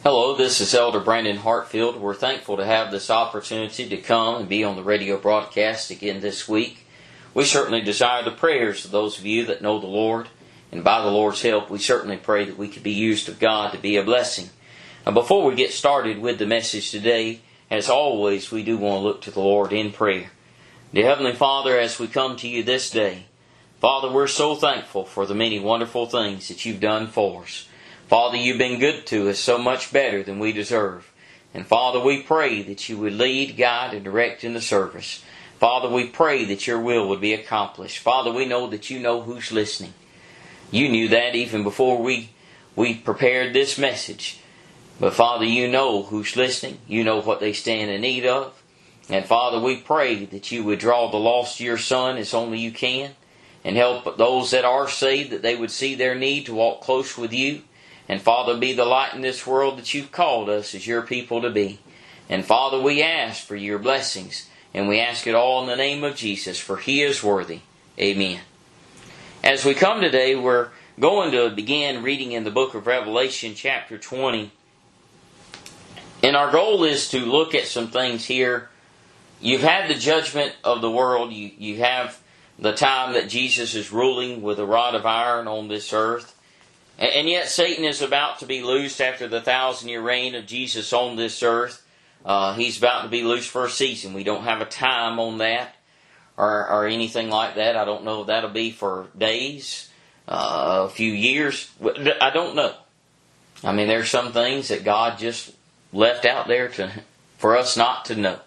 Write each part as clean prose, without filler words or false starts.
Hello, this is Elder Brandon Hartfield. We're thankful to have this opportunity to come and be on the radio broadcast again this week. We certainly desire the prayers of those of you that know the Lord, and by the Lord's help, we certainly pray that we could be used of God to be a blessing. Now, before we get started with the message today, as always, we do want to look to the Lord in prayer. Dear Heavenly Father, as we come to you this day, Father, we're so thankful for the many wonderful things that you've done for us. Father, you've been good to us, so much better than we deserve. And Father, we pray that you would lead, guide, and direct in the service. Father, we pray that your will would be accomplished. Father, we know that you know who's listening. You knew that even before we prepared this message. But Father, you know who's listening. You know what they stand in need of. And Father, we pray that you would draw the lost to your Son as only you can. And help those that are saved, that they would see their need to walk close with you. And Father, be the light in this world that you've called us as your people to be. And Father, we ask for your blessings. And we ask it all in the name of Jesus, for He is worthy. Amen. As we come today, we're going to begin reading in the book of Revelation, chapter 20. And our goal is to look at some things here. You've had the judgment of the world. You have the time that Jesus is ruling with a rod of iron on this earth. And yet Satan is about to be loosed after the 1,000-year reign of Jesus on this earth. He's about to be loosed for a season. We don't have a time on that or anything like that. I don't know if that'll be for days, a few years. I don't know. I mean, there's some things that God just left out there for us not to know.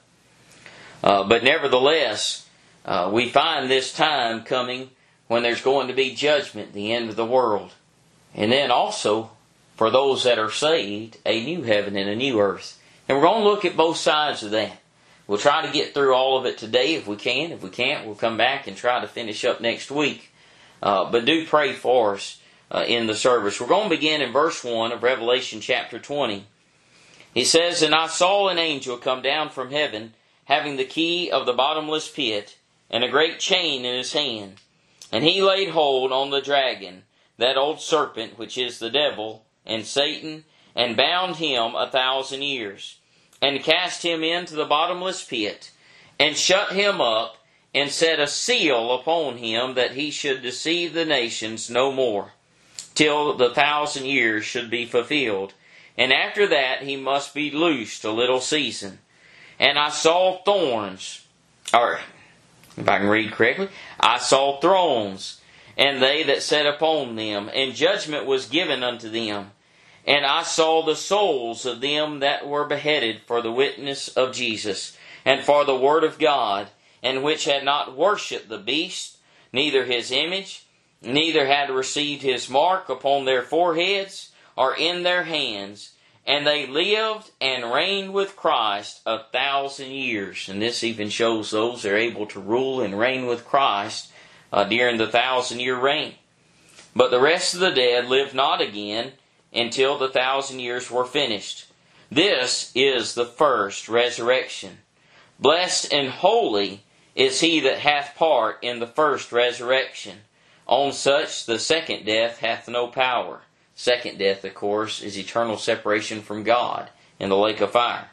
But nevertheless, we find this time coming when there's going to be judgment, the end of the world. And then also, for those that are saved, a new heaven and a new earth. And we're going to look at both sides of that. We'll try to get through all of it today if we can. If we can't, we'll come back and try to finish up next week. But do pray for us in the service. We're going to begin in verse 1 of Revelation chapter 20. He says, "And I saw an angel come down from heaven, having the key of the bottomless pit, and a great chain in his hand. And he laid hold on the dragon, that old serpent, which is the devil and Satan, and bound him 1,000 years, and cast him into the bottomless pit, and shut him up, and set a seal upon him, that he should deceive the nations no more, till the 1,000 years should be fulfilled. And after that he must be loosed a little season. And I saw thorns," or if I can read correctly, "I saw thrones, and they that sat upon them, and judgment was given unto them. And I saw the souls of them that were beheaded for the witness of Jesus, and for the word of God, and which had not worshipped the beast, neither his image, neither had received his mark upon their foreheads, or in their hands. And they lived and reigned with Christ 1,000 years. And this even shows those that are able to rule and reign with Christ during the 1,000-year reign. But the rest of the dead lived not again until the 1,000 years were finished. This is the first resurrection. Blessed and holy is he that hath part in the first resurrection. On such the second death hath no power." Second death, of course, is eternal separation from God in the lake of fire.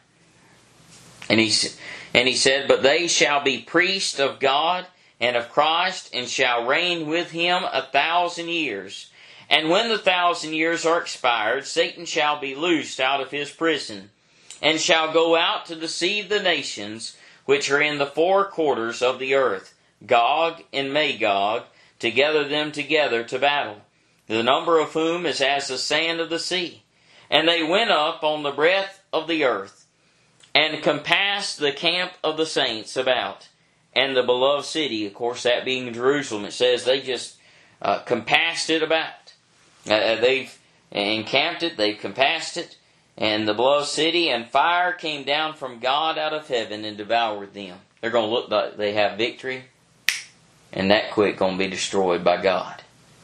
And he said, "But they shall be priests of God and of Christ, and shall reign with him 1,000 years. And when the 1,000 years are expired, Satan shall be loosed out of his prison, and shall go out to deceive the nations which are in the four quarters of the earth, Gog and Magog, to gather them together to battle, the number of whom is as the sand of the sea. And they went up on the breadth of the earth, and compassed the camp of the saints about, and the beloved city," of course that being Jerusalem. It says they just compassed it about. They've encamped it, they've compassed it, and the beloved city, and fire came down from God out of heaven and devoured them. They're going to look like they have victory, and that quick going to be destroyed by God.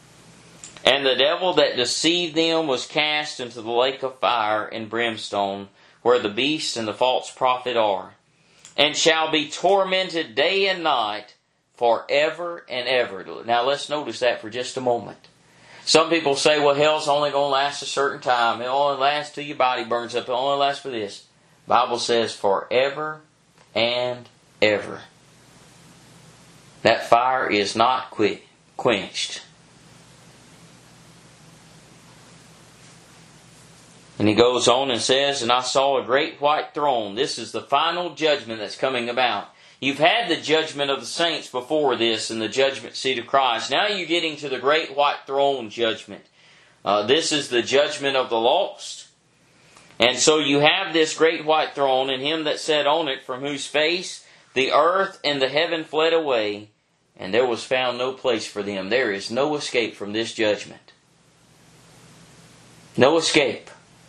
"And the devil that deceived them was cast into the lake of fire and brimstone, where the beast and the false prophet are, and shall be tormented day and night forever and ever." Now let's notice that for just a moment. Some people say, well, hell's only going to last a certain time. It only lasts till your body burns up. It only lasts for this. The Bible says forever and ever. That fire is not quenched. And he goes on and says, and I saw a great white throne. This is the final judgment that's coming about. You've had the judgment of the saints before this in the judgment seat of Christ. Now you're getting to the great white throne judgment. This is the judgment of the lost. And so you have this great white throne, and him that sat on it, from whose face the earth and the heaven fled away, and there was found no place for them. There is no escape from this judgment. No escape.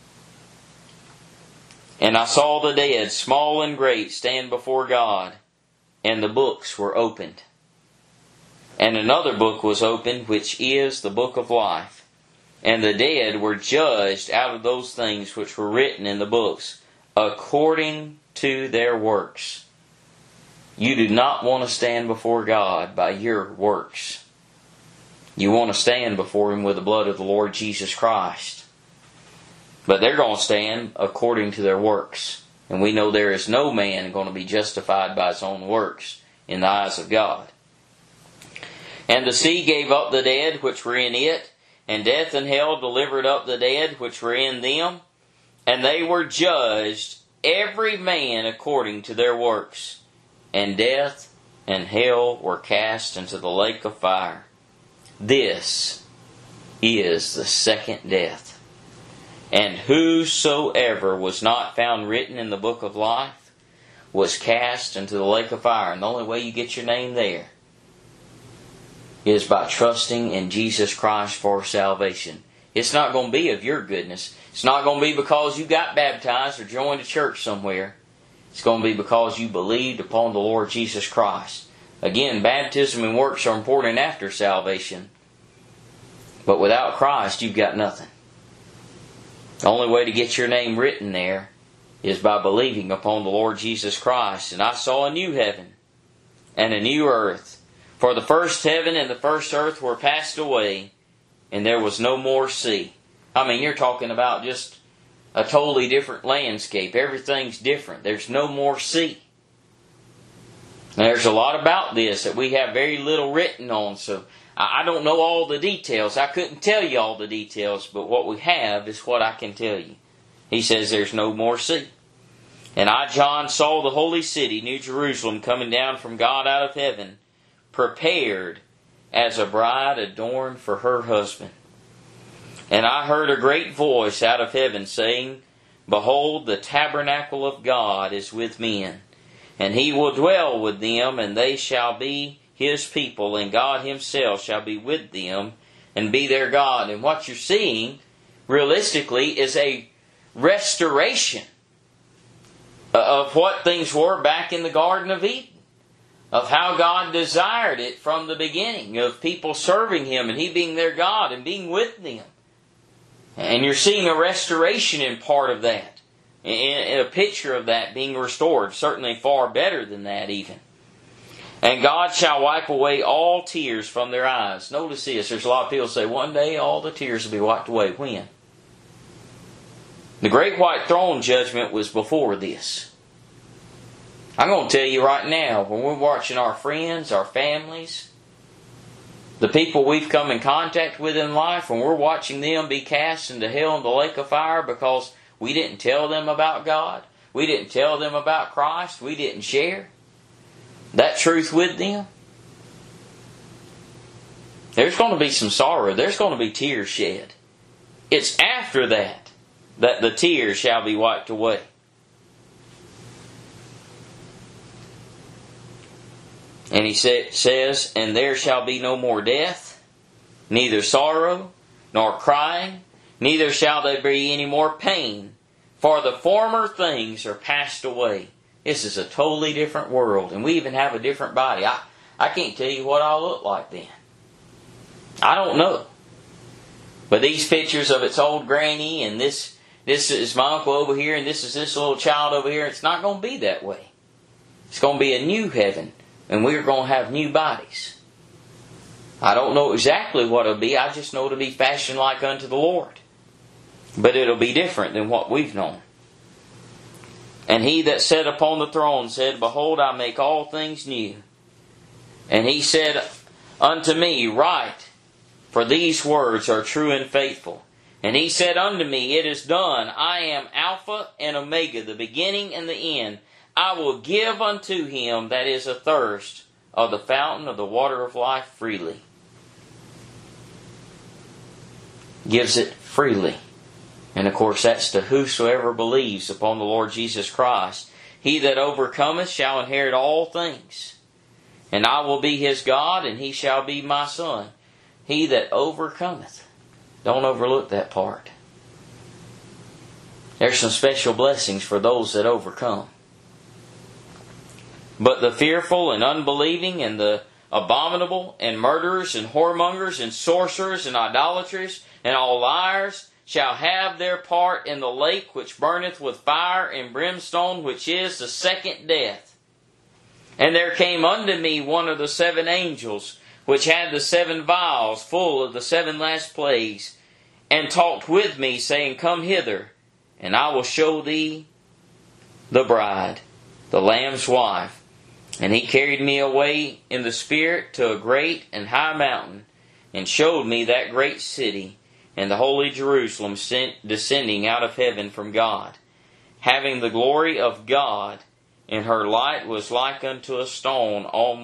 And I saw the dead, small and great, stand before God, and the books were opened. And another book was opened, which is the book of life. And the dead were judged out of those things which were written in the books, according to their works. You do not want to stand before God by your works. You want to stand before Him with the blood of the Lord Jesus Christ. But they're going to stand according to their works. And we know there is no man going to be justified by his own works in the eyes of God. And the sea gave up the dead which were in it, and death and hell delivered up the dead which were in them, and they were judged, every man according to their works. And death and hell were cast into the lake of fire. This is the second death. And whosoever was not found written in the book of life was cast into the lake of fire. And the only way you get your name there is by trusting in Jesus Christ for salvation. It's not going to be of your goodness. It's not going to be because you got baptized or joined a church somewhere. It's going to be because you believed upon the Lord Jesus Christ. Again, baptism and works are important after salvation. But without Christ, you've got nothing. The only way to get your name written there is by believing upon the Lord Jesus Christ. And I saw a new heaven and a new earth. For the first heaven and the first earth were passed away, and there was no more sea. I mean, you're talking about just a totally different landscape. Everything's different. There's no more sea. Now, there's a lot about this that we have very little written on, so I don't know all the details. I couldn't tell you all the details, but what we have is what I can tell you. He says there's no more sea. And I, John, saw the holy city, New Jerusalem, coming down from God out of heaven, prepared as a bride adorned for her husband. And I heard a great voice out of heaven saying, Behold, the tabernacle of God is with men, and He will dwell with them, and they shall be His people, and God Himself shall be with them and be their God. And what you're seeing, realistically, is a restoration of what things were back in the Garden of Eden, of how God desired it from the beginning, of people serving Him and He being their God and being with them. And you're seeing a restoration in part of that, in a picture of that being restored, certainly far better than that even. And God shall wipe away all tears from their eyes. Notice this, there's a lot of people say, one day all the tears will be wiped away. When? The great white throne judgment was before this. I'm going to tell you right now, when we're watching our friends, our families, the people we've come in contact with in life, when we're watching them be cast into hell and the lake of fire because we didn't tell them about God, we didn't tell them about Christ, we didn't share that truth with them, there's going to be some sorrow. There's going to be tears shed. It's after that that the tears shall be wiped away. And he says, And there shall be no more death, neither sorrow, nor crying, neither shall there be any more pain, for the former things are passed away. This is a totally different world, and we even have a different body. I can't tell you what I'll look like then. I don't know. But these pictures of its old granny, and this is my uncle over here, and this is this little child over here, it's not going to be that way. It's going to be a new heaven, and we're going to have new bodies. I don't know exactly what it'll be. I just know it'll be fashioned like unto the Lord. But it'll be different than what we've known. And he that sat upon the throne said, Behold, I make all things new. And he said unto me, Write, for these words are true and faithful. And he said unto me, It is done. I am Alpha and Omega, the beginning and the end. I will give unto him that is athirst of the fountain of the water of life freely. Gives it freely. And of course that's to whosoever believes upon the Lord Jesus Christ. He that overcometh shall inherit all things. And I will be his God, and he shall be my son. He that overcometh. Don't overlook that part. There's some special blessings for those that overcome. But the fearful and unbelieving and the abominable and murderers and whoremongers and sorcerers and idolaters and all liars shall have their part in the lake which burneth with fire and brimstone, which is the second death. And there came unto me one of the 7 angels, which had the 7 vials full of the 7 last plagues, and talked with me, saying, Come hither, and I will show thee the bride, the Lamb's wife. And he carried me away in the Spirit to a great and high mountain, and showed me that great city, and the holy Jerusalem descending out of heaven from God, having the glory of God, and her light was like unto a stone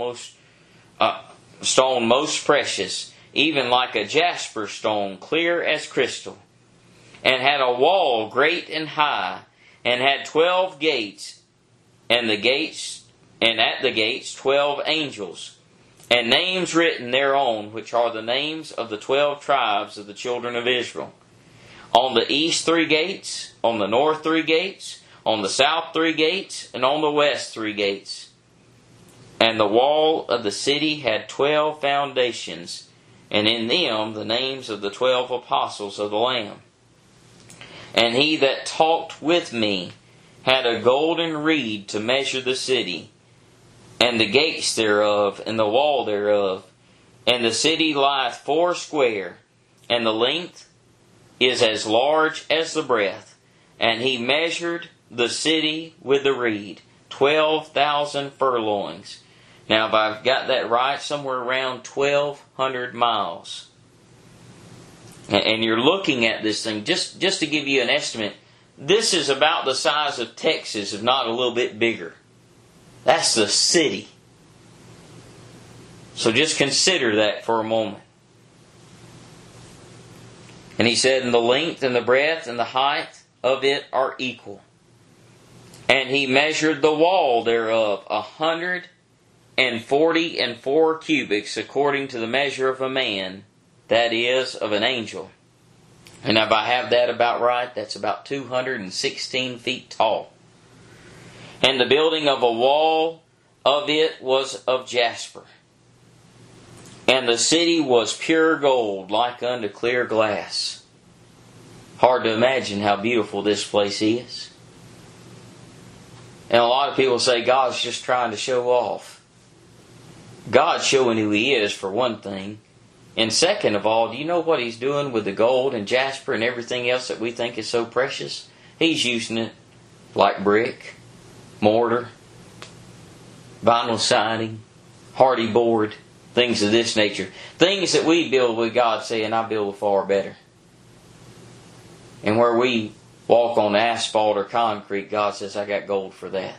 most precious, even like a jasper stone, clear as crystal, and had a wall great and high, and had 12 gates, and at the gates 12 angels, and names written thereon, which are the names of the 12 tribes of the children of Israel. On the east 3 gates, on the north 3 gates, on the south 3 gates, and on the west 3 gates. And the wall of the city had 12 foundations, and in them the names of the 12 apostles of the Lamb. And he that talked with me had a golden reed to measure the city, and the gates thereof, and the wall thereof. And the city lieth foursquare, and the length is as large as the breadth. And he measured the city with the reed, 12,000 furlongs. Now, if I've got that right, somewhere around 1,200 miles. And you're looking at this thing, just to give you an estimate, this is about the size of Texas, if not a little bit bigger. That's the city. So just consider that for a moment. And he said, And the length and the breadth and the height of it are equal. And he measured the wall thereof 144 cubits, according to the measure of a man, that is, of an angel. And if I have that about right, that's about 216 feet tall. And the building of a wall of it was of jasper. And the city was pure gold, like unto clear glass. Hard to imagine how beautiful this place is. And a lot of people say God's just trying to show off. God's showing who He is, for one thing. And second of all, do you know what He's doing with the gold and jasper and everything else that we think is so precious? He's using it like brick, mortar, vinyl siding, hardy board, things of this nature. Things that we build with God saying, I build far better. And where we walk on asphalt or concrete, God says, I got gold for that.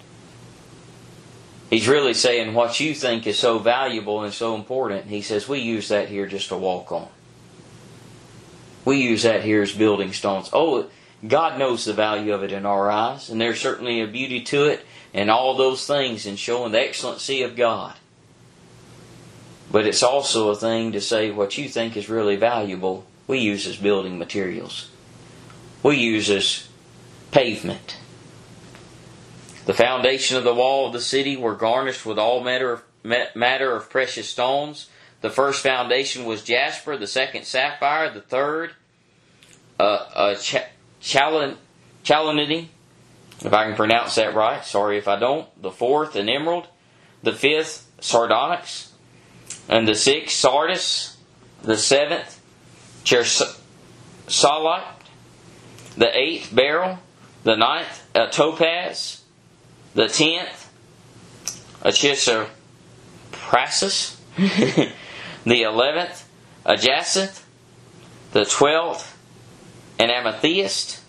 He's really saying what you think is so valuable and so important, He says, we use that here just to walk on. We use that here as building stones. Oh, God knows the value of it in our eyes, and there's certainly a beauty to it, and all those things in showing the excellency of God. But it's also a thing to say what you think is really valuable, we use as building materials. We use as pavement. The foundation of the wall of the city were garnished with all matter of precious stones. The first foundation was jasper, the second sapphire, the third chalcedony, if I can pronounce that right. Sorry if I don't. The fourth an emerald, the fifth sardonyx, And the sixth, Sardis. The seventh, Chrysolite. The eighth, Beryl. The ninth, Topaz. The 10th, Chrysoprasus. The 11th, Jacinth. The 12th, an amethyst.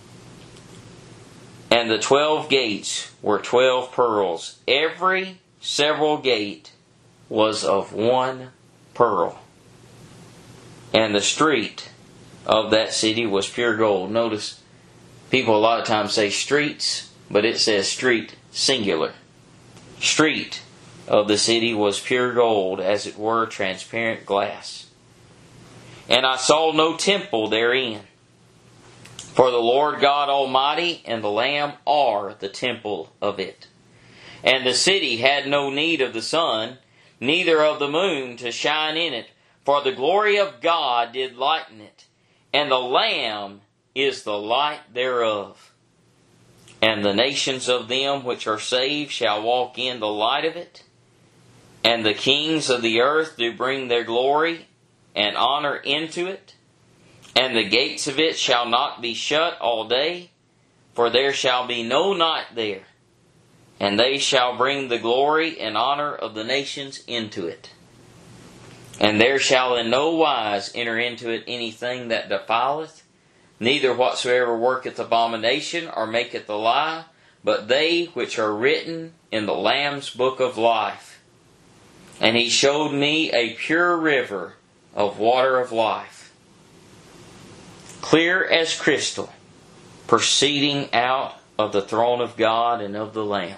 And the 12 gates were 12 pearls. Every several gate was of one pearl. And the street of that city was pure gold. Notice, people a lot of times say streets, but it says street, singular. Street of the city was pure gold, as it were transparent glass. And I saw no temple therein, for the Lord God Almighty and the Lamb are the temple of it. And the city had no need of the sun, neither of the moon to shine in it, for the glory of God did lighten it, and the Lamb is the light thereof. And the nations of them which are saved shall walk in the light of it, and the kings of the earth do bring their glory and honor into it, and the gates of it shall not be shut all day, for there shall be no night there, and they shall bring the glory and honor of the nations into it. And there shall in no wise enter into it anything that defileth, neither whatsoever worketh abomination or maketh a lie, but they which are written in the Lamb's book of life. And he showed me a pure river of water of life, clear as crystal, proceeding out of the throne of God and of the Lamb.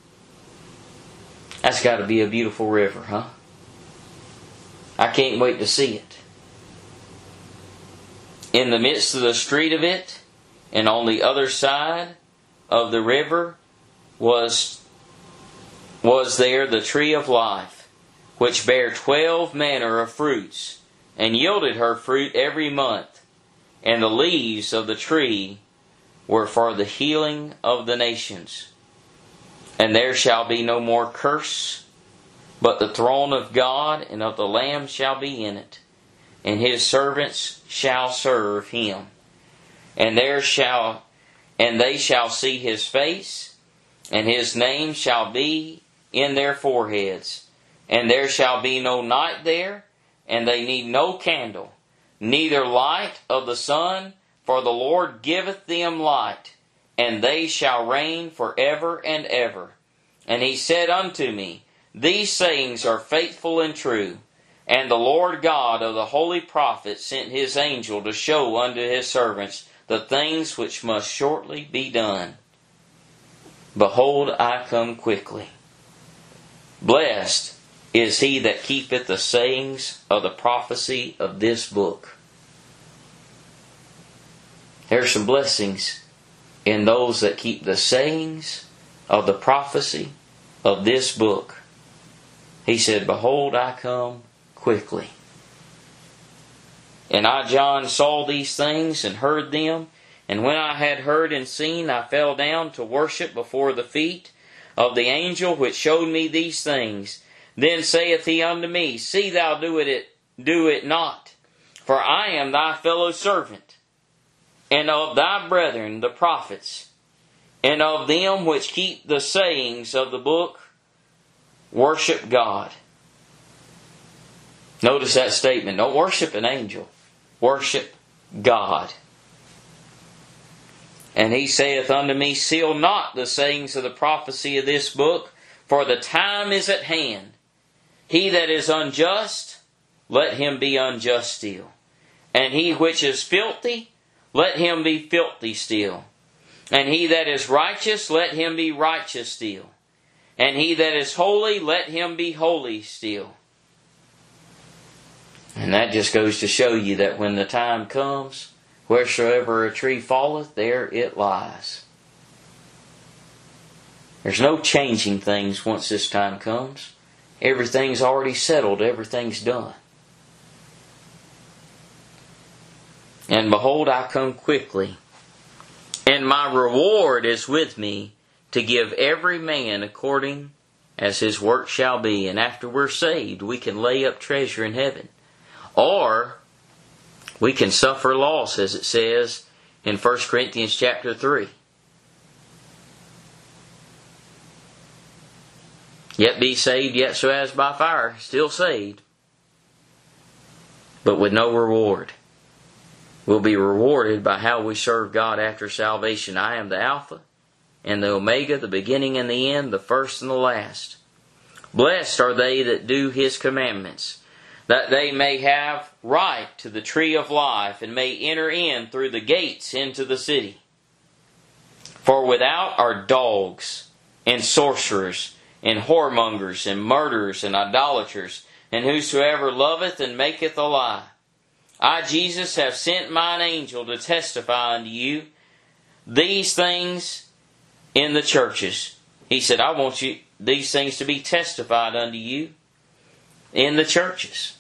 That's got to be a beautiful river, huh? I can't wait to see it. In the midst of the street of it, and on the other side of the river, was there the tree of life, which bare 12 manner of fruits, and yielded her fruit every month. And the leaves of the tree were for the healing of the nations. And there shall be no more curse, but the throne of God and of the Lamb shall be in it, and his servants shall serve him. And they shall see his face, and his name shall be in their foreheads. And there shall be no night there, and they need no candle, neither light of the sun, for the Lord giveth them light, and they shall reign forever and ever. And he said unto me, These sayings are faithful and true. And the Lord God of the holy prophets sent his angel to show unto his servants the things which must shortly be done. Behold, I come quickly. Blessed is he that keepeth the sayings of the prophecy of this book. There are some blessings in those that keep the sayings of the prophecy of this book. He said, Behold, I come quickly. And I, John, saw these things and heard them. And when I had heard and seen, I fell down to worship before the feet of the angel which showed me these things. Then saith he unto me, See thou do it not, for I am thy fellow servant, and of thy brethren the prophets, and of them which keep the sayings of the book. Worship God. Notice that statement. Don't worship an angel. Worship God. And he saith unto me, Seal not the sayings of the prophecy of this book, for the time is at hand. He that is unjust, let him be unjust still. And he which is filthy, let him be filthy still. And he that is righteous, let him be righteous still. And he that is holy, let him be holy still. And that just goes to show you that when the time comes, wheresoever a tree falleth, there it lies. There's no changing things once this time comes. Everything's already settled. Everything's done. And behold, I come quickly, and my reward is with me, to give every man according as His work shall be. And after we're saved, we can lay up treasure in heaven. Or we can suffer loss, as it says in 1 Corinthians chapter 3. Yet be saved, yet so as by fire. Still saved, but with no reward. We'll be rewarded by how we serve God after salvation. I am the Alpha and the Omega, the beginning and the end, the first and the last. Blessed are they that do His commandments, that they may have right to the tree of life, and may enter in through the gates into the city. For without are dogs, and sorcerers, and whoremongers, and murderers, and idolaters, and whosoever loveth and maketh a lie. I, Jesus, have sent mine angel to testify unto you these things in the churches. He said, I want you these things to be testified unto you in the churches.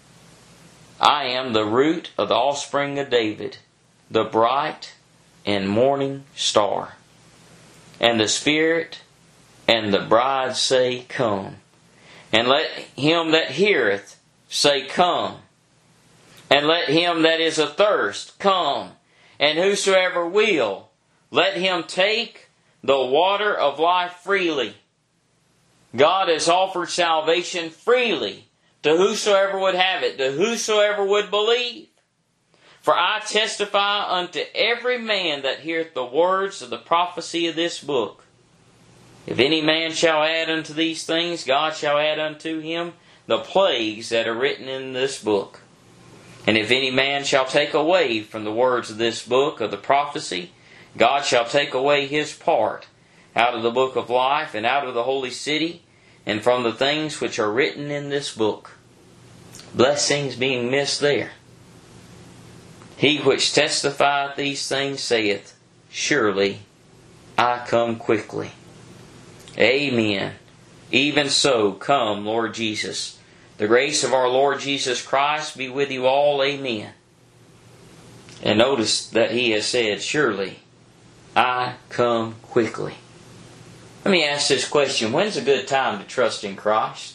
I am the root of the offspring of David, the bright and morning star. And the Spirit and the bride say, Come. And let him that heareth say, Come. And let him that is athirst come. And whosoever will, let him take the water of life freely. God has offered salvation freely to whosoever would have it, to whosoever would believe. For I testify unto every man that heareth the words of the prophecy of this book. If any man shall add unto these things, God shall add unto him the plagues that are written in this book. And if any man shall take away from the words of this book of the prophecy, God shall take away his part out of the book of life, and out of the holy city, and from the things which are written in this book. Blessings being missed there. He which testifieth these things saith, Surely I come quickly. Amen. Even so, come, Lord Jesus. The grace of our Lord Jesus Christ be with you all. Amen. And notice that He has said, Surely I come quickly. Let me ask this question. When's a good time to trust in Christ?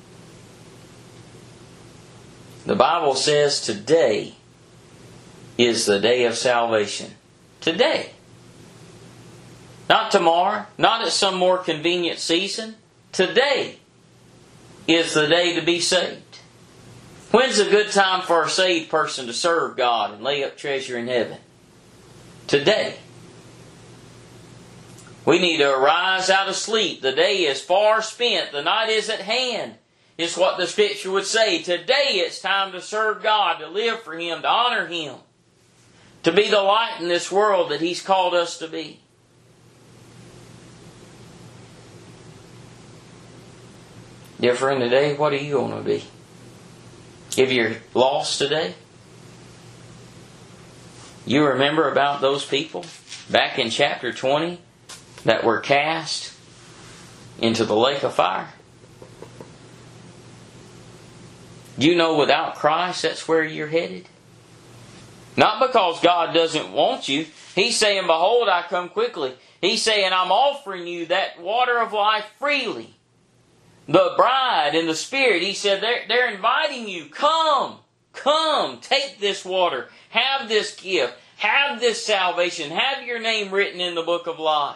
The Bible says today is the day of salvation. Today. Not tomorrow. Not at some more convenient season. Today is the day to be saved. When's a good time for a saved person to serve God and lay up treasure in heaven? Today. We need to arise out of sleep. The day is far spent. The night is at hand. It's what the Scripture would say. Today it's time to serve God, to live for Him, to honor Him, to be the light in this world that He's called us to be. Dear friend, today, what are you going to be? If you're lost today, you remember about those people back in chapter 20 that were cast into the lake of fire? You know without Christ, that's where you're headed. Not because God doesn't want you. He's saying, Behold, I come quickly. He's saying, I'm offering you that water of life freely. The bride and the Spirit, He said, they're inviting you. Come, take this water. Have this gift. Have this salvation. Have your name written in the book of life.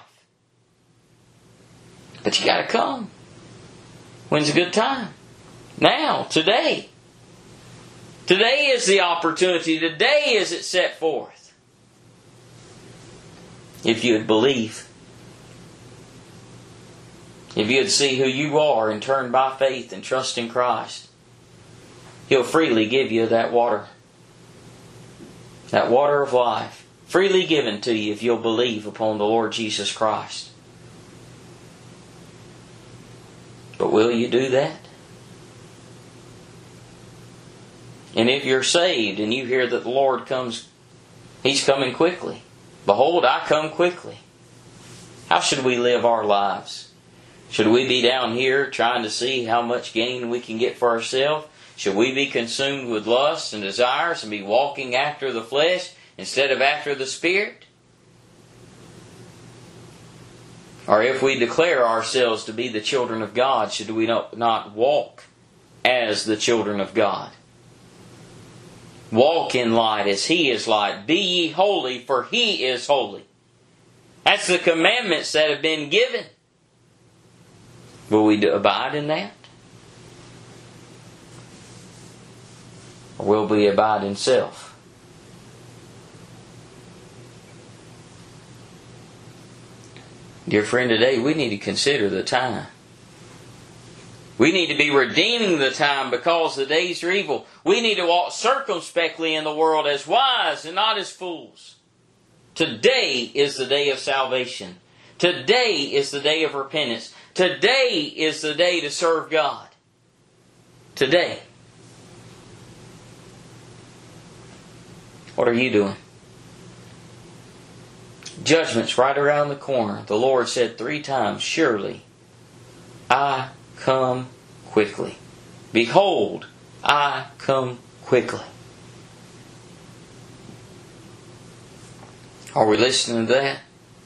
But you got to come. When's a good time? Now, today. Today is the opportunity. Today is it set forth. If you would believe. If you would see who you are and turn by faith and trust in Christ, He'll freely give you that water. That water of life. Freely given to you if you'll believe upon the Lord Jesus Christ. But will you do that? And if you're saved and you hear that the Lord comes, He's coming quickly. Behold, I come quickly. How should we live our lives? Should we be down here trying to see how much gain we can get for ourselves? Should we be consumed with lusts and desires and be walking after the flesh instead of after the Spirit? Or if we declare ourselves to be the children of God, should we not walk as the children of God? Walk in light as He is light. Be ye holy, for He is holy. That's the commandments that have been given. Will we abide in that? Or will we abide in self? Dear friend, today we need to consider the time. We need to be redeeming the time because the days are evil. We need to walk circumspectly in the world as wise and not as fools. Today is the day of salvation. Today is the day of repentance. Today is the day to serve God. Today. What are you doing? Judgment's right around the corner. The Lord said 3 times, surely I come quickly. Behold, I come quickly. Are we listening to that?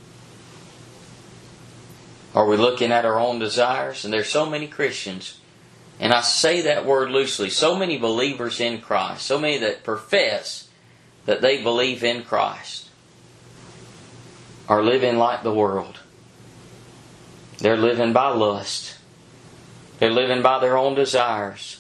Are we looking at our own desires? And there's so many Christians, and I say that word loosely, so many believers in Christ, so many that profess that they believe in Christ, are living like the world. They're living by lust. They're living by their own desires.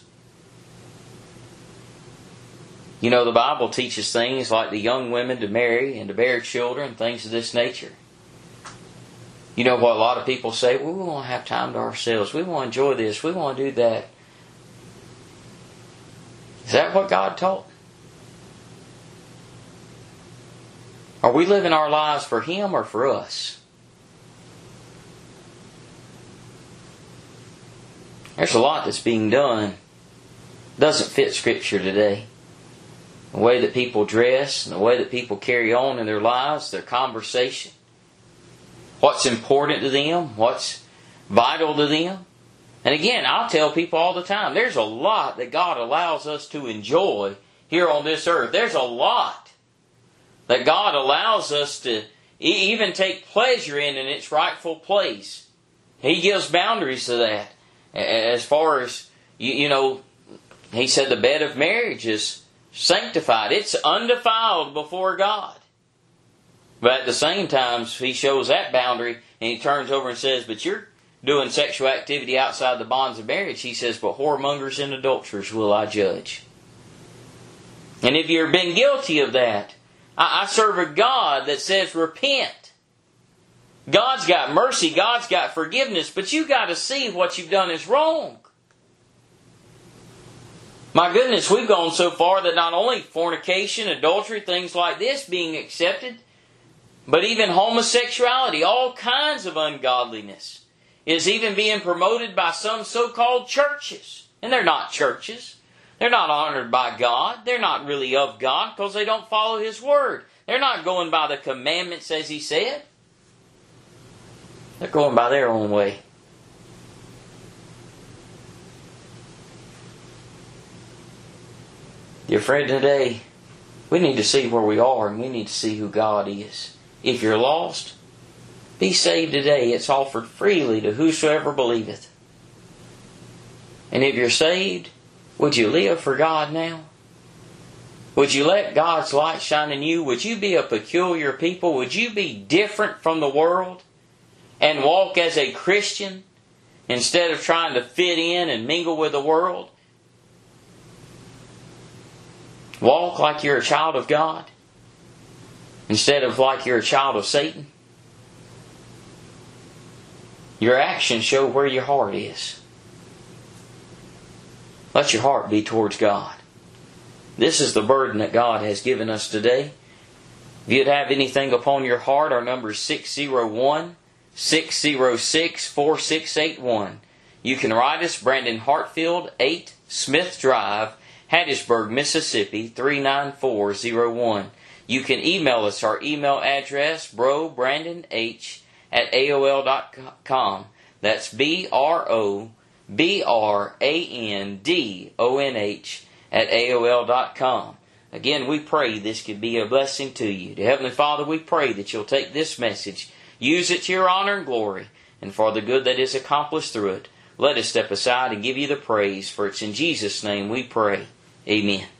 You know, the Bible teaches things like the young women to marry and to bear children, things of this nature. You know what a lot of people say? Well, we want to have time to ourselves. We want to enjoy this. We want to do that. Is that what God taught? Are we living our lives for Him or for us? There's a lot that's being done. Doesn't fit Scripture today. The way that people dress, and the way that people carry on in their lives, their conversation. What's important to them, what's vital to them. And again, I'll tell people all the time, there's a lot that God allows us to enjoy here on this earth. There's a lot that God allows us to even take pleasure in its rightful place. He gives boundaries to that. As far as, you know, He said the bed of marriage is sanctified. It's undefiled before God. But at the same time, He shows that boundary and He turns over and says, but you're doing sexual activity outside the bonds of marriage. He says, but whoremongers and adulterers will I judge. And if you've been guilty of that, I serve a God that says repent. God's got mercy, God's got forgiveness, but you've got to see what you've done is wrong. My goodness, we've gone so far that not only fornication, adultery, things like this being accepted, but even homosexuality, all kinds of ungodliness, is even being promoted by some so-called churches. And they're not churches. They're not honored by God. They're not really of God because they don't follow His Word. They're not going by the commandments as He said. They're going by their own way. Dear friend, today we need to see where we are and we need to see who God is. If you're lost, be saved today. It's offered freely to whosoever believeth. And if you're saved, would you live for God now? Would you let God's light shine in you? Would you be a peculiar people? Would you be different from the world and walk as a Christian instead of trying to fit in and mingle with the world? Walk like you're a child of God instead of like you're a child of Satan. Your actions show where your heart is. Let your heart be towards God. This is the burden that God has given us today. If you'd have anything upon your heart, our number is 601-606-4681. You can write us, Brandon Hartfield, 8 Smith Drive, Hattiesburg, Mississippi, 39401. You can email us. Our email address, brobrandonh@aol.com. That's BROBRANDONH@AOL.com. Again, we pray this could be a blessing to you. Dear Heavenly Father, we pray that you'll take this message, Use it to your honor and glory, and for the good that is accomplished through it. Let us step aside and give you the praise, for it's in Jesus' name we pray. Amen.